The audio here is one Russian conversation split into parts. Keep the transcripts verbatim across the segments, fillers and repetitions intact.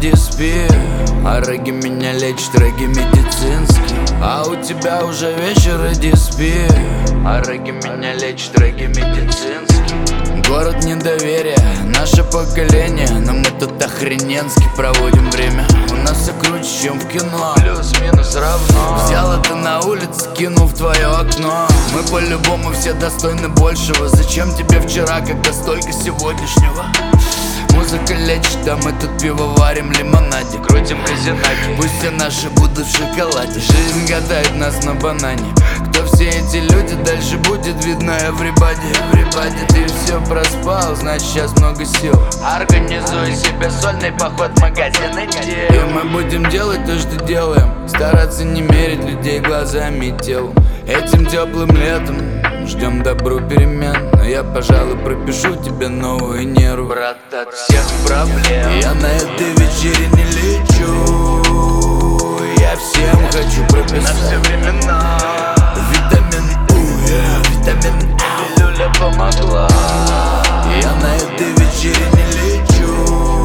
иди спи. А регги меня лечит, регги медицинский. А у тебя уже вечер, иди спи. А регги меня лечит, регги медицинский. Город недоверия, наше поколение, но мы тут охрененски проводим время. У нас все круче, чем в кино, плюс-минус равно. Взял это на улице, кинул в твое окно. Мы по-любому все достойны большего. Зачем тебе вчера, когда столько сегодняшнего? Музыка лечит, а мы тут пиво варим, лимонаде, крутим резинаки. Пусть все наши будут в шоколаде. Жизнь гадает нас на банане. Кто все эти люди, дальше будет видно everybody. Everybody, ты все проспал, значит сейчас много сил. Организуй себе сольный поход в магазин, иди. И мы будем делать то, что делаем. Стараться не мерить людей глазами и телом. Этим теплым летом ждем добру перемен. Но я, пожалуй, пропишу тебе новую нерву, брат, от всех проблем. Я на этой вечерине лечу. Я всем хочу прописать на все времена. Витамин У, yeah, витамин А, пилюля помогла. Я на этой вечерине лечу.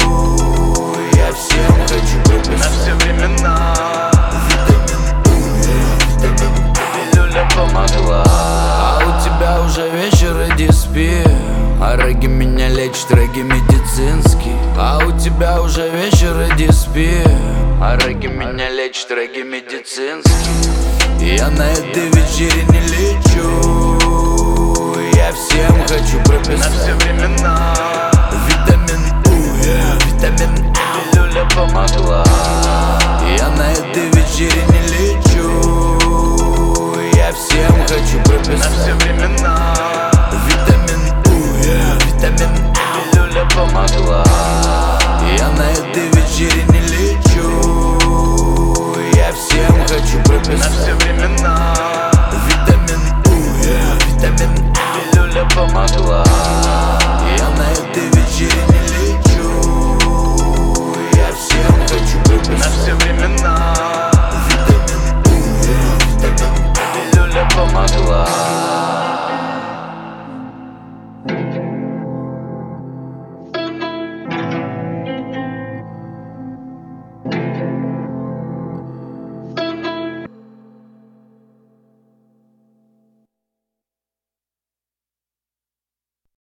Я всем хочу прописать на все времена. Витамин У, yeah, витамин А, пилюля помогла. А у тебя уже вечер, иди спи. А регги меня лечит, регги медицинский. А у тебя уже вечер, иди спи. А регги меня лечит, регги медицинский. Я на этой вечерине лечу. Я всем хочу прописать на все времена. Витамин У, yeah, витамин А, пилюля помогла. Я на этой вечерине лечу. Я всем хочу прописать на все времена. Витамин У, yeah, витамин А, пилюля помогла. Я на этой вечерине лечу. Я всем хочу прописать на все времена. Витамин У, yeah, витамин А, пилюля помогла.